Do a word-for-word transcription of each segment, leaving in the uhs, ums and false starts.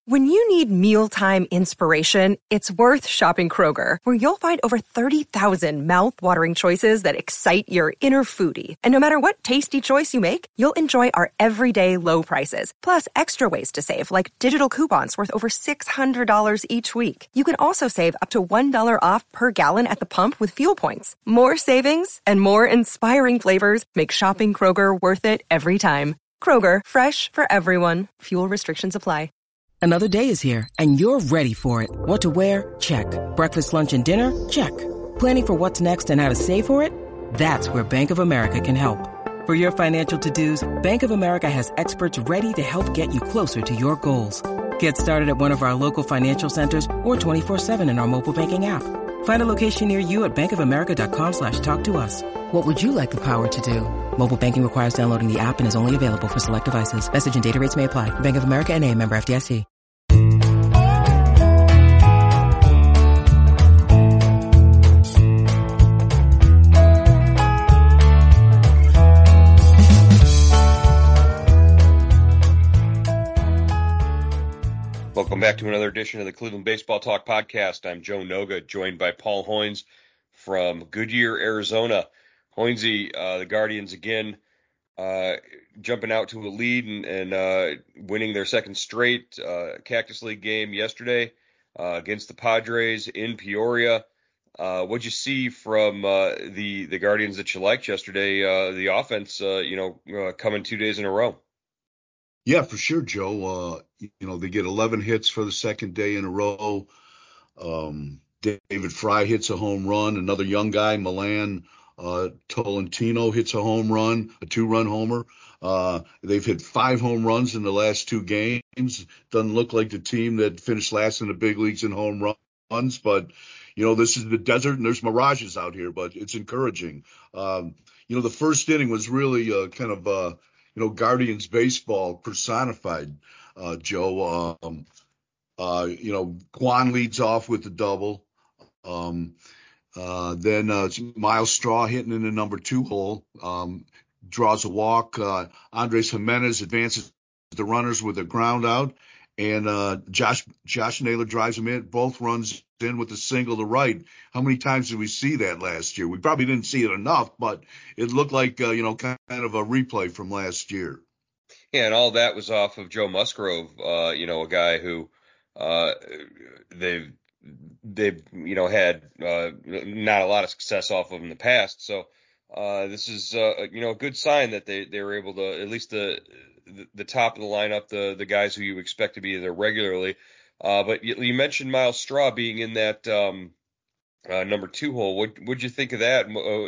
When you need mealtime inspiration, it's worth shopping Kroger, where you'll find over thirty thousand mouth-watering choices that excite your inner foodie. And no matter what tasty choice you make, you'll enjoy our everyday low prices, plus extra ways to save, like digital coupons worth over six hundred dollars each week. You can also save up to one dollar off per gallon at the pump with fuel points. More savings and more inspiring flavors make shopping Kroger worth it every time. Kroger, fresh for everyone. Fuel restrictions apply. Another day is here, and you're ready for it. What to wear? Check. Breakfast, lunch, and dinner? Check. Planning for what's next and how to save for it? That's where Bank of America can help. For your financial to-dos, Bank of America has experts ready to help get you closer to your goals. Get started at one of our local financial centers or twenty-four seven in our mobile banking app. Find a location near you at bankofamerica.com slash talk to us. What would you like the power to do? Mobile banking requires downloading the app and is only available for select devices. Message and data rates may apply. Bank of America N A, member F D I C. Welcome back to another edition of the Cleveland Baseball Talk podcast. I'm Joe Noga, joined by Paul Hoynes from Goodyear, Arizona. Hoynesy, uh, the Guardians again uh, jumping out to a lead and, and uh, winning their second straight uh, Cactus League game yesterday uh, against the Padres in Peoria. Uh, what'd you see from uh, the the Guardians that you liked yesterday? Uh, the offense, uh, you know, uh, coming two days in a row. Yeah, for sure, Joe. Uh, you know, they get eleven hits for the second day in a row. Um, David Fry hits a home run. Another young guy, Milan uh, Tolentino, hits a home run, a two-run homer. Uh, they've hit five home runs in the last two games. Doesn't look like the team that finished last in the big leagues in home runs, but, you know, this is the desert and there's mirages out here, but it's encouraging. Um, you know, the first inning was really uh, kind of uh, – you know, Guardians baseball personified, uh, Joe. Um, uh, you know, Kwan leads off with the double. Um, uh, then uh, Miles Straw hitting in the number two hole, um, draws a walk. Uh, Andres Jimenez advances the runners with a ground out. And uh, Josh Josh Naylor drives him in, both runs in with a single to right. How many times did we see that last year? We probably didn't see it enough, but it looked like, uh, you know, kind of a replay from last year. Yeah, and all that was off of Joe Musgrove, uh, you know, a guy who uh, they've, they've, you know, had uh, not a lot of success off of in the past. So uh, this is, uh, you know, a good sign that they, they were able to, at least the the, the top of the lineup, the the guys who you expect to be there regularly. Uh, but you, you mentioned Miles Straw being in that um, uh, number two hole. What what'd you think of that? Uh,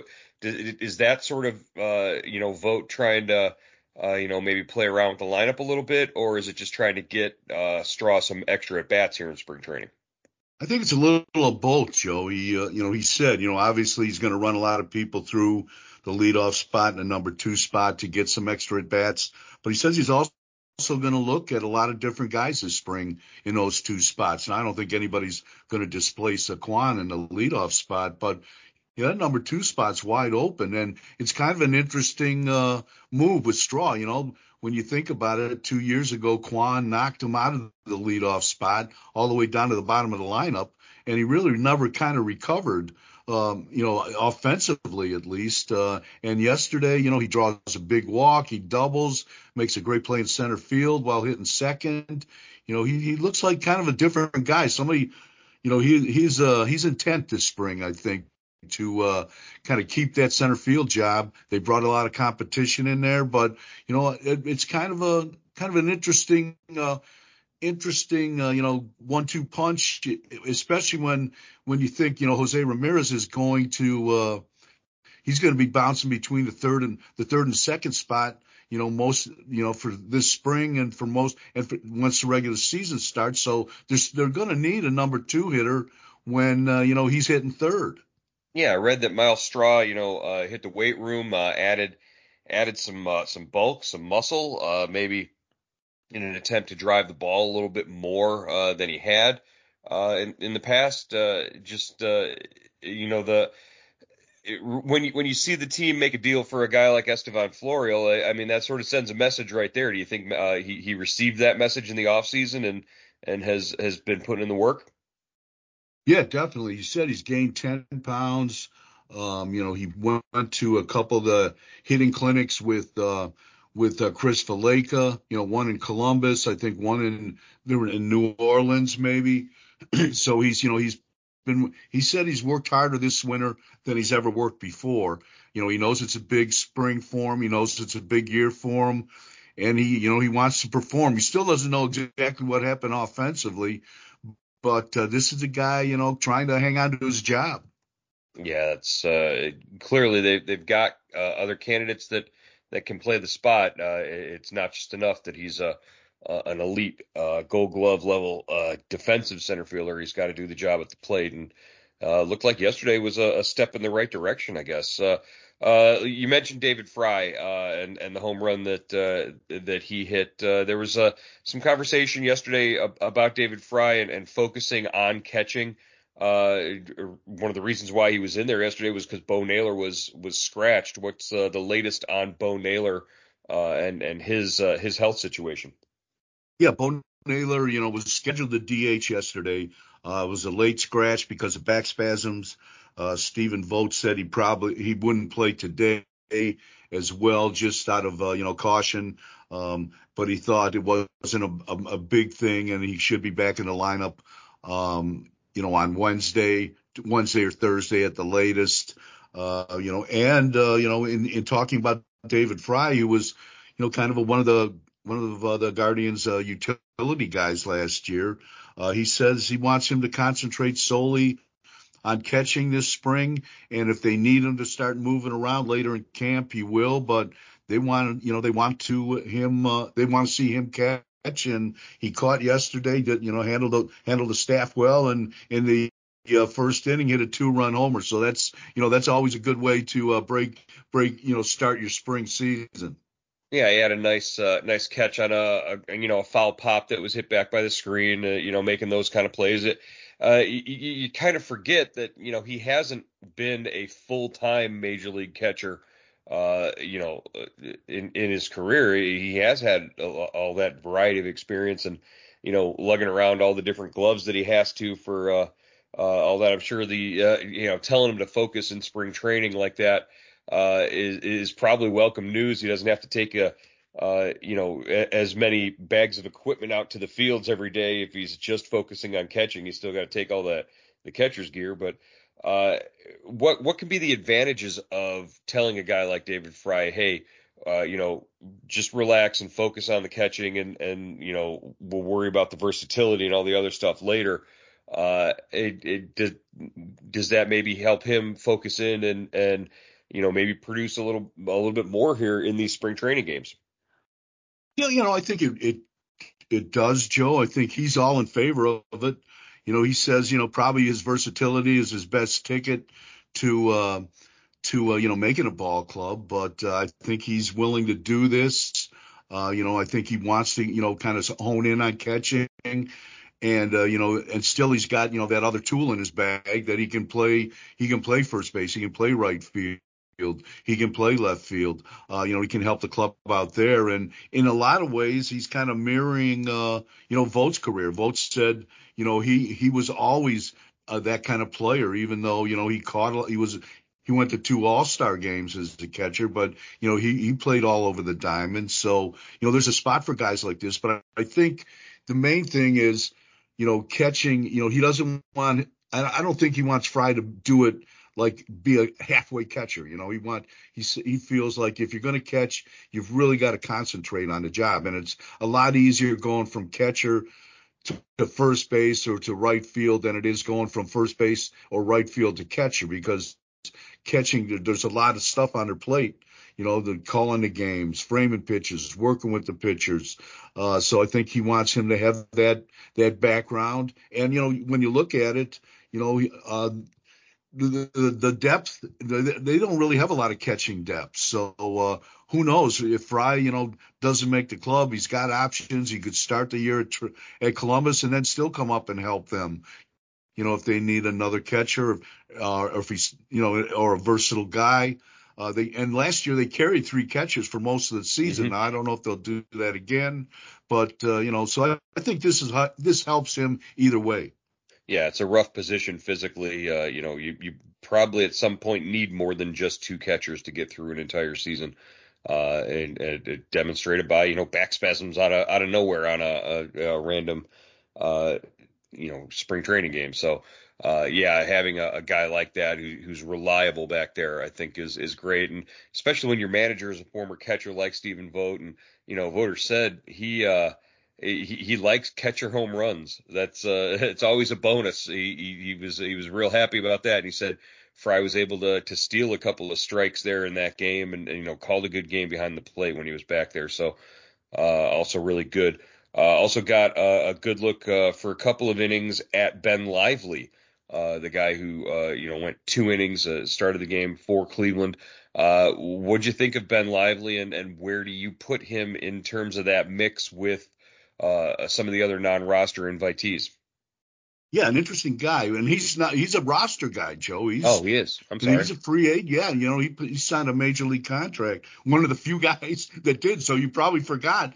is that sort of uh, you know vote trying to uh, you know maybe play around with the lineup a little bit, or is it just trying to get uh, Straw some extra at bats here in spring training? I think it's a little of both, Joe. He uh, you know he said you know obviously he's going to run a lot of people through the leadoff spot and the number two spot to get some extra at bats. But he says he's also going to look at a lot of different guys this spring in those two spots. And I don't think anybody's going to displace Kwan in the leadoff spot. But yeah, that number two spot's wide open. And it's kind of an interesting uh, move with Straw. You know, when you think about it, two years ago, Kwan knocked him out of the leadoff spot all the way down to the bottom of the lineup. And he really never kind of recovered. Um, you know, offensively at least. Uh, and yesterday, you know, he draws a big walk, he doubles, makes a great play in center field while hitting second. You know, he, he looks like kind of a different guy. Somebody, you know, he he's uh he's intent this spring, I think, to uh, kind of keep that center field job. They brought a lot of competition in there, but you know, it, it's kind of a kind of an interesting. Uh, Interesting, uh, you know, one-two punch, especially when when you think, you know, Jose Ramirez is going to uh, he's going to be bouncing between the third and the third and second spot, you know, most, you know, for this spring and for most and for, once the regular season starts. So there's, they're going to need a number two hitter when uh, you know he's hitting third. Yeah, I read that Miles Straw, you know, uh, hit the weight room, uh, added added some uh, some bulk, some muscle, uh, maybe. in an attempt to drive the ball a little bit more uh, than he had uh, in, in the past. Uh, just, uh, you know, the it, when you when you see the team make a deal for a guy like Estevan Florial, I, I mean that sort of sends a message right there. Do you think uh, he he received that message in the offseason and and has has been putting in the work? Yeah, definitely. He said he's gained ten pounds. Um, you know, he went to a couple of the hitting clinics with uh, with uh, Chris Faleka. You know, one in Columbus, I think one in they were in New Orleans, maybe. So he's, you know, he's been. He said he's worked harder this winter than he's ever worked before. You know, he knows it's a big spring for him. He knows it's a big year for him, and he, you know, he wants to perform. He still doesn't know exactly what happened offensively, but uh, this is a guy, you know, trying to hang on to his job. Yeah, it's uh, clearly they they've got uh, other candidates that that can play the spot. Uh, it's not just enough that he's a uh, an elite uh, Gold Glove level uh, defensive center fielder. He's got to do the job at the plate, and uh, looked like yesterday was a, a step in the right direction, I guess. Uh, uh, you mentioned David Fry uh, and and the home run that uh, that he hit. Uh, there was uh, some conversation yesterday about David Fry and, and focusing on catching. Uh, one of the reasons why he was in there yesterday was because Bo Naylor was was scratched. What's uh, the latest on Bo Naylor uh, and and his uh, his health situation? Yeah, Bo Naylor, you know, was scheduled to D H yesterday. Uh, it was a late scratch because of back spasms. Uh, Stephen Vogt said he probably he wouldn't play today as well, just out of uh, you know caution. Um, but he thought it wasn't a, a, a big thing, and he should be back in the lineup. Um, you know, on Wednesday, Wednesday or Thursday at the latest, uh, you know, and, uh, you know, in, in talking about David Fry, who was, you know, kind of a, one of the, one of uh, the Guardians uh, utility guys last year. Uh, he says he wants him to concentrate solely on catching this spring. And if they need him to start moving around later in camp, he will, but they want, you know, they want to him, uh, they want to see him catch. And he caught yesterday, did you know handled the handled the staff well, and in the uh, first inning hit a two-run homer. So that's you know that's always a good way to uh, break break you know start your spring season. Yeah, he had a nice uh, nice catch on a, a you know a foul pop that was hit back by the screen. Uh, you know, making those kind of plays. It uh, you, you kind of forget that you know he hasn't been a full-time major league catcher. Uh, you know, in, in his career, he has had all that variety of experience and, you know, lugging around all the different gloves that he has to for uh, uh, all that. I'm sure the, uh, you know, telling him to focus in spring training like that uh, is, is probably welcome news. He doesn't have to take a, uh, you know, as many bags of equipment out to the fields every day. If he's just focusing on catching, he's still got to take all that, the catcher's gear, but Uh, what what can be the advantages of telling a guy like David Fry, hey, uh, you know, just relax and focus on the catching, and and you know we'll worry about the versatility and all the other stuff later. Uh, it, it does, does that maybe help him focus in and and you know maybe produce a little a little bit more here in these spring training games? Yeah, you know, I think it it it does, Joe. I think he's all in favor of it. You know, he says, you know, probably his versatility is his best ticket to, uh, to, uh, you know, making a ball club. But uh, I think he's willing to do this. Uh, you know, I think he wants to, you know, kind of hone in on catching. And, uh, you know, and still he's got, you know, that other tool in his bag that he can play. He can play first base. He can play right field. He can play left field. Uh, you know, he can help the club out there. And in a lot of ways, he's kind of mirroring, uh, you know, Vogt's career. Vogt said, you know, he he was always uh, that kind of player, even though, you know, he caught, he was, he went to two all-star games as a catcher, but, you know, he, he played all over the diamond. So, you know, there's a spot for guys like this. But I, I think the main thing is, you know, catching, you know, he doesn't want, I, I don't think he wants Fry to do it like be a halfway catcher. You know, he want he he feels like if you're going to catch, you've really got to concentrate on the job, and it's a lot easier going from catcher to, to first base or to right field than it is going from first base or right field to catcher, because catching, there's a lot of stuff on their plate. You know, the calling the games, framing pitches, working with the pitchers. Uh, so I think he wants him to have that that background. And you know, when you look at it, you know. Uh, The, the, the depth, they don't really have a lot of catching depth. So uh, who knows if Fry, you know, doesn't make the club, he's got options. He could start the year at, at Columbus and then still come up and help them. you know, if they need another catcher, uh, or if he's, you know, or a versatile guy. Uh, they and last year they carried three catchers for most of the season. Mm-hmm. Now, I don't know if they'll do that again, but uh, you know, so I, I think this is this helps him either way. Yeah, it's a rough position physically. Uh, you know, you you probably at some point need more than just two catchers to get through an entire season. Uh, and, and it demonstrated by, you know, back spasms out of out of nowhere on a, a, a random, uh, you know, spring training game. So, uh, yeah, having a, a guy like that who, who's reliable back there, I think is is great, and especially when your manager is a former catcher like Stephen Vogt, and you know, Voter said he uh, he he likes catcher home runs. That's uh, it's always a bonus. He, he he was he was real happy about that, and he said Fry was able to to steal a couple of strikes there in that game, and, and you know, called a good game behind the plate when he was back there. So, uh, also really good. Uh, also got a, a good look uh, for a couple of innings at Ben Lively, uh, the guy who uh, you know went two innings, uh, started the game for Cleveland. Uh, what'd you think of Ben Lively, and, and where do you put him in terms of that mix with uh, some of the other non-roster invitees? Yeah, an interesting guy, and he's not. He's a roster guy, Joe. He's, oh, he is. I'm sorry. He's a free agent. Yeah, you know, he he signed a major league contract. One of the few guys that did. So you probably forgot.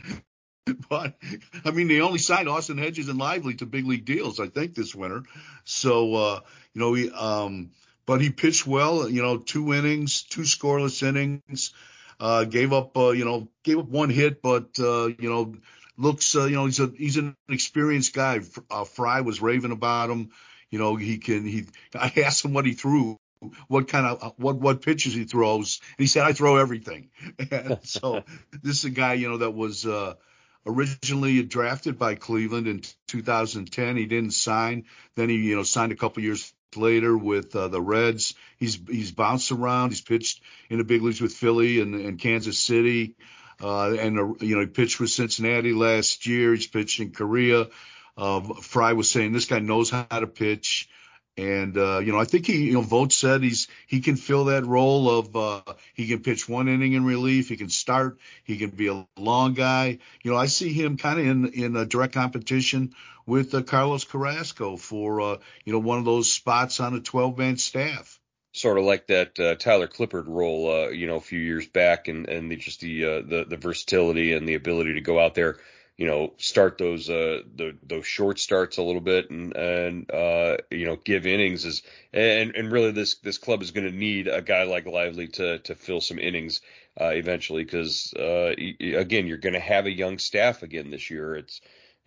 But I mean, they only signed Austin Hedges and Lively to big league deals, I think, this winter. So uh, you know, he um, but he pitched well. You know, two innings, two scoreless innings. Uh, gave up, uh, you know, gave up one hit, but uh, you know. Looks, uh, you know, he's a he's an experienced guy. Uh, Fry was raving about him. You know, he can. He. I asked him what he threw, what kind of what what pitches he throws, and he said, "I throw everything." And so this is a guy, you know, that was uh, originally drafted by Cleveland in two thousand ten. He didn't sign. Then he, you know, signed a couple years later with uh, the Reds. He's he's bounced around. He's pitched in the big leagues with Philly and, and Kansas City. Uh, and, uh, you know, he pitched with Cincinnati last year. He's pitched in Korea. Uh, Fry was saying this guy knows how to pitch. And, uh, you know, I think he, you know, Vogt said he's, he can fill that role of, uh, he can pitch one inning in relief. He can start. He can be a long guy. You know, I see him kind of in, in a direct competition with uh, Carlos Carrasco for, uh, you know, one of those spots on a twelve man staff. Sort of like that uh, Tyler Clippard role, uh, you know, a few years back, and and the, just the, uh, the the versatility and the ability to go out there, you know, start those uh the, those short starts a little bit, and and uh you know, give innings is and and really this this club is going to need a guy like Lively to to fill some innings uh, eventually, because uh, again, you're going to have a young staff again this year. It's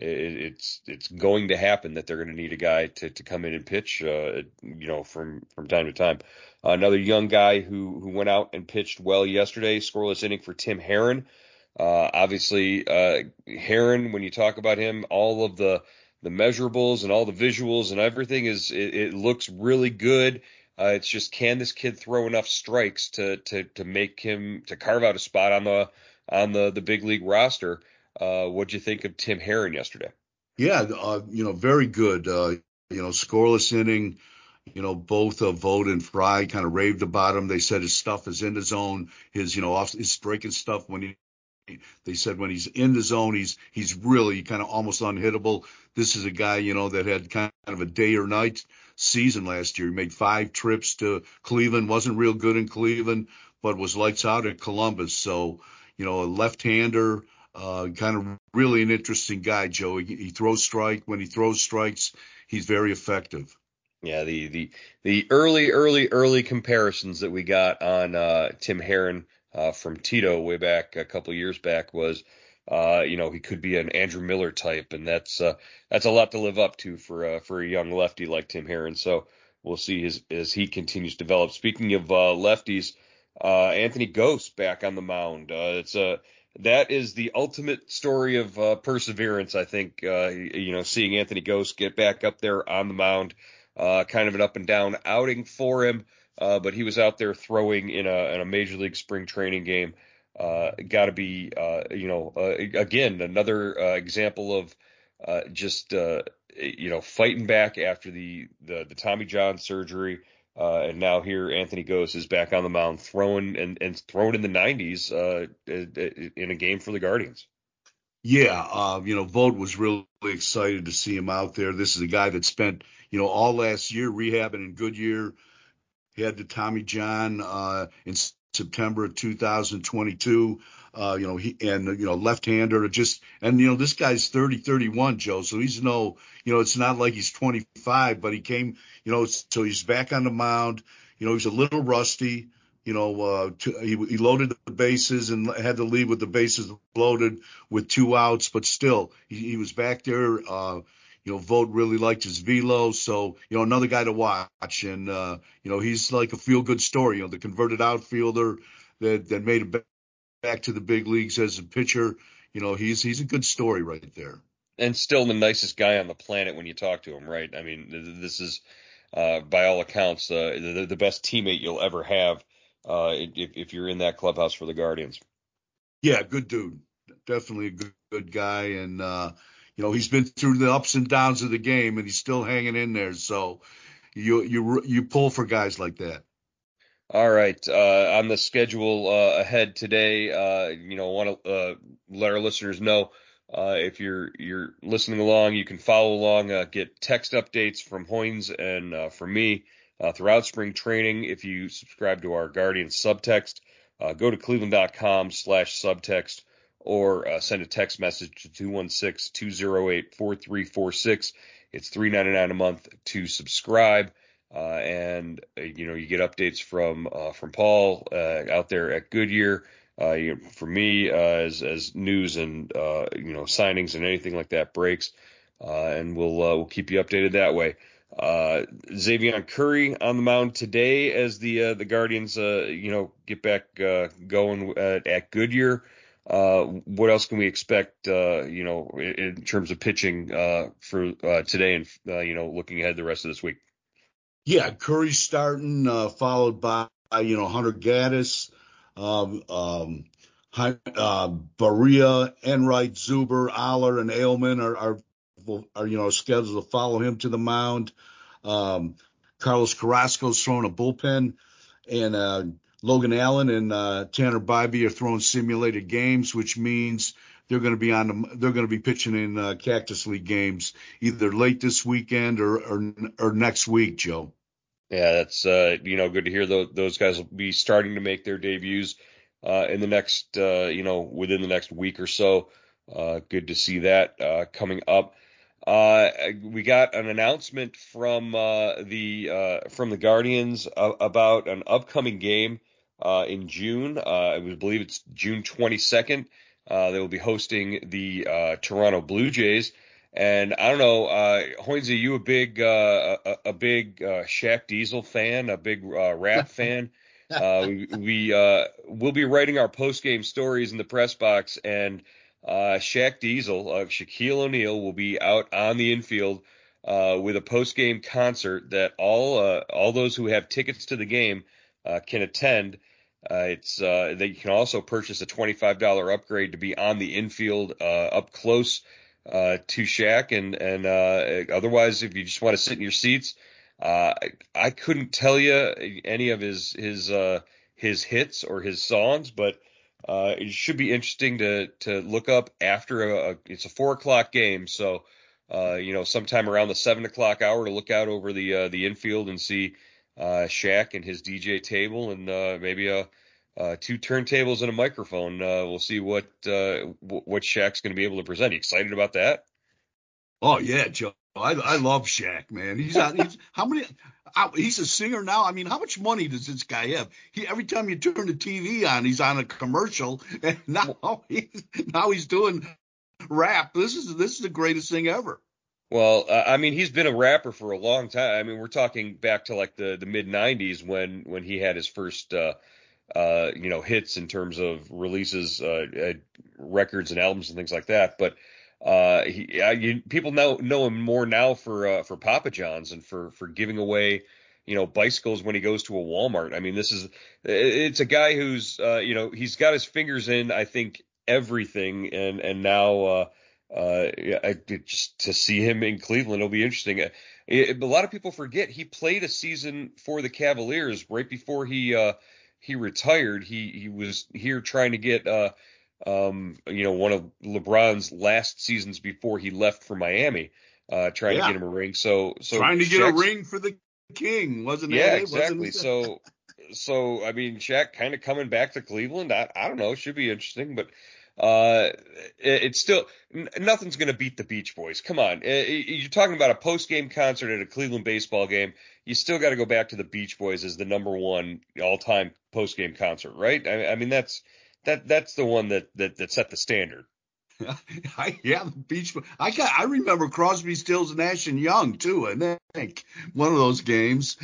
It's it's going to happen that they're going to need a guy to, to come in and pitch, uh, you know, from, from time to time. Uh, another young guy who, who went out and pitched well yesterday, scoreless inning for Tim Herrin. Uh, obviously, uh, Herrin, when you talk about him, all of the the measurables and all the visuals and everything is it, it looks really good. Uh, it's just, can this kid throw enough strikes to to to make him to carve out a spot on the on the the big league roster? Uh, what'd you think of Tim Herrin yesterday? Yeah, uh, you know, very good. Uh, you know, scoreless inning. You know, both uh, Vogt and Fry kind of raved about him. They said his stuff is in the zone. His, you know, off his breaking stuff when he. They said when he's in the zone, he's he's really kind of almost unhittable. This is a guy, you know, that had kind of a day or night season last year. He made five trips to Cleveland, wasn't real good in Cleveland, but was lights out at Columbus. So, you know, a left-hander. Uh, kind of really an interesting guy, Joe. He, he throws strike. When he throws strikes, he's very effective. Yeah, the the the early, early, early comparisons that we got on uh, Tim Herrin uh, from Tito way back a couple of years back was, uh, you know, he could be an Andrew Miller type, and that's uh, that's a lot to live up to for uh, for a young lefty like Tim Herrin. So we'll see his, as he continues to develop. Speaking of uh, lefties, uh, Anthony Gose back on the mound. Uh, it's a That is the ultimate story of uh, perseverance, I think. Uh, you know, seeing Anthony Gose get back up there on the mound, uh, kind of an up and down outing for him, uh, but he was out there throwing in a, in a major league spring training game. Uh, Got to be, uh, you know, uh, again, another uh, example of uh, just, uh, you know, fighting back after the, the, the Tommy John surgery. Uh, and now here, Anthony Gose is back on the mound, throwing and, and throwing in the nineties uh, in a game for the Guardians. Yeah, uh, you know, Vogt was really excited to see him out there. This is a guy that spent, you know, all last year rehabbing in Goodyear. He had the Tommy John uh, in September of two thousand twenty-two. Uh, you know, he and you know, left-hander. Just and you know, this guy's thirty, thirty-one, Joe. So he's no, you know, it's not like he's twenty-five, but he came, you know, so he's back on the mound. You know, he's a little rusty. You know, uh, to, he, he loaded the bases and had to leave with the bases loaded with two outs, but still, he, he was back there. Uh, you know, Vogt really liked his velo, so you know, another guy to watch. And uh, you know, he's like a feel-good story. You know, the converted outfielder that that made it back to the big leagues as a pitcher. You know, he's he's a good story right there. And still the nicest guy on the planet when you talk to him, right? I mean, this is uh, by all accounts uh, the, the best teammate you'll ever have. Uh, if, if you're in that clubhouse for the Guardians. Yeah, good dude. Definitely a good, good guy. And, uh, you know, he's been through the ups and downs of the game, and he's still hanging in there. So you you you pull for guys like that. All right. Uh, on the schedule uh, ahead today, uh, you know, want to uh, let our listeners know uh, if you're you're listening along, you can follow along, uh, get text updates from Hoynes and uh, from me. Uh, throughout spring training, if you subscribe to our Guardian subtext, uh, go to cleveland.com slash subtext or uh, send a text message to two one six, two oh eight, four three four six. It's three ninety-nine a month to subscribe. Uh, and, uh, you know, you get updates from uh, from Paul uh, out there at Goodyear. Uh, you know, for me, uh, as, as news and, uh, you know, signings and anything like that breaks. Uh, and we'll uh, we'll keep you updated that way. Uh, Xzavion Curry on the mound today as the uh, the Guardians, uh, you know, get back uh, going at, at Goodyear. Uh, what else can we expect, uh, you know, in, in terms of pitching uh, for uh, today and, uh, you know, looking ahead the rest of this week? Yeah, Curry starting, uh, followed by, you know, Hunter Gaddis, um, um, uh, Barria, Enright, Zuber, Aller, and Ailman are, are are, you know, scheduled to follow him to the mound. Um, Carlos Carrasco's throwing a bullpen, and uh, Logan Allen and uh, Tanner Bybee are throwing simulated games, which means they're going to be on the, they're going to be pitching in uh, Cactus League games either late this weekend or or, or next week, Joe. Yeah, that's uh, you know, good to hear. Those those guys will be starting to make their debuts uh, in the next uh, you know within the next week or so. Uh, good to see that uh, coming up. Uh, we got an announcement from uh, the uh, from the Guardians uh, about an upcoming game uh, in June. Uh, I believe it's June twenty-second. Uh, they will be hosting the uh, Toronto Blue Jays. And I don't know, uh, Hoynes, are you a big uh, a, a big uh, Shaq Diesel fan, a big uh, rap fan? Uh, we we uh, we'll be writing our post game stories in the press box, and Uh, Shaq Diesel of Shaquille O'Neal will be out on the infield uh, with a post-game concert that all uh, all those who have tickets to the game uh, can attend. Uh, it's uh, they can also purchase a twenty-five dollars upgrade to be on the infield uh, up close uh, to Shaq, and and uh, otherwise, if you just want to sit in your seats, uh, I, I couldn't tell you any of his his uh, his hits or his songs, but Uh, it should be interesting to to look up after a, a it's a four o'clock game, so uh, you know, sometime around the seven o'clock hour to look out over the uh, the infield and see uh, Shaq and his D J table and uh, maybe a uh, two turntables and a microphone. Uh, we'll see what uh, w- what Shaq's going to be able to present. Are you excited about that? Oh yeah, Joe. I I love Shaq, man. He's on. He's, how many? He's a singer now. I mean, how much money does this guy have? He every time you turn the T V on, he's on a commercial, and now he's now he's doing rap. This is this is the greatest thing ever. Well, uh, I mean, he's been a rapper for a long time. I mean, we're talking back to like the the mid nineties when when he had his first uh, uh, you know hits in terms of releases, uh, uh, records and albums and things like that. But Uh, he, uh, you, people know know him more now for uh, for Papa John's and for for giving away, you know, bicycles when he goes to a Walmart. I mean, this is it's a guy who's uh, you know, he's got his fingers in, I think, everything, and and now uh, uh, I, just to see him in Cleveland, it'll be interesting. It, it, a lot of people forget he played a season for the Cavaliers right before he uh, he retired. He he was here trying to get uh, um, you know, one of LeBron's last seasons before he left for Miami, uh, trying Yeah. to get him a ring. So, so Trying to get Shaq's, a ring for the king, wasn't that yeah, it? exactly. Wasn't it? So, so I mean, Shaq kind of coming back to Cleveland. I, I don't know, should be interesting, but uh, it, it's still n- nothing's going to beat the Beach Boys. Come on, Uh, you're talking about a post game concert at a Cleveland baseball game. You still got to go back to the Beach Boys as the number one all time post game concert, right? I, I mean, that's that that's the one that that that set the standard. I, yeah, the Beach. I got. I remember Crosby, Stills, Nash and Young too. I think one of those games.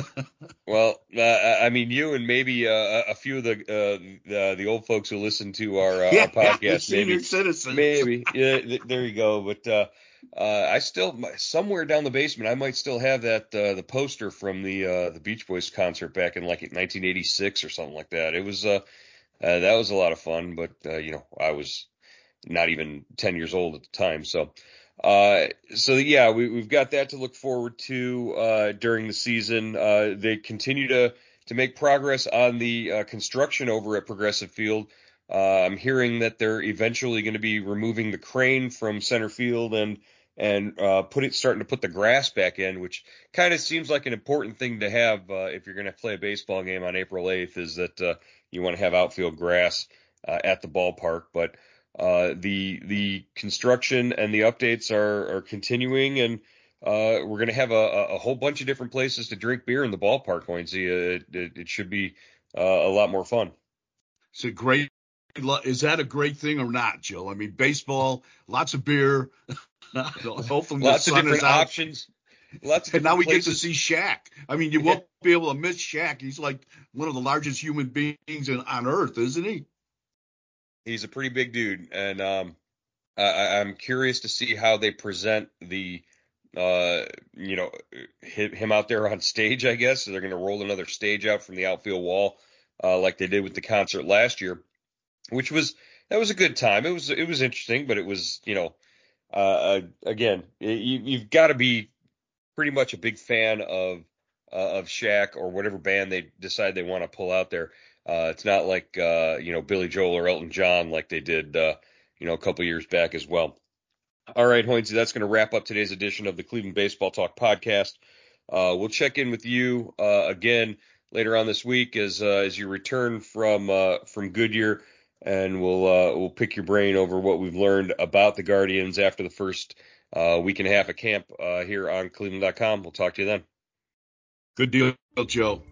Well, uh, I mean, you and maybe uh, a few of the, uh, the the old folks who listen to our, uh, yeah, our podcast, yeah, senior maybe, citizens. maybe, yeah, th- there you go. But uh, uh, I still somewhere down the basement, I might still have that uh, the poster from the uh, the Beach Boys concert back in like nineteen eighty-six or something like that. It was uh, uh that was a lot of fun, but uh, you know, I was not even ten years old at the time, so. Uh, so yeah, we, we've got that to look forward to uh, during the season. Uh, they continue to to make progress on the uh, construction over at Progressive Field. Uh, I'm hearing that they're eventually going to be removing the crane from center field and and uh, put it starting to put the grass back in, which kind of seems like an important thing to have uh, if you're going to play a baseball game on April eighth. Is that uh, you want to have outfield grass uh, at the ballpark, but Uh, the the construction and the updates are, are continuing, and uh, we're going to have a, a whole bunch of different places to drink beer in the ballpark, Hoynesy. It, it, it should be uh, a lot more fun. It's a great. Is that a great thing or not, Joe? I mean, baseball, lots of beer. Hopefully, lots the of sun different is out. options. Lots of and now we places. get to see Shaq. I mean, you won't be able to miss Shaq. He's like one of the largest human beings in, on earth, isn't he? He's a pretty big dude, and um, I, I'm curious to see how they present the, uh, you know, him out there on stage. I guess so they're going to roll another stage out from the outfield wall, uh, like they did with the concert last year, which was that was a good time. It was it was interesting, but it was you know, uh, again, you, you've got to be pretty much a big fan of uh, of Shaq or whatever band they decide they want to pull out there. Uh, it's not like, uh, you know, Billy Joel or Elton John like they did, uh, you know, a couple years back as well. All right, Hoynesy, that's going to wrap up today's edition of the Cleveland Baseball Talk podcast. Uh, we'll check in with you uh, again later on this week as uh, as you return from uh, from Goodyear, and we'll uh, we'll pick your brain over what we've learned about the Guardians after the first uh, week and a half of camp uh, here on Cleveland dot com. We'll talk to you then. Good deal, Joe.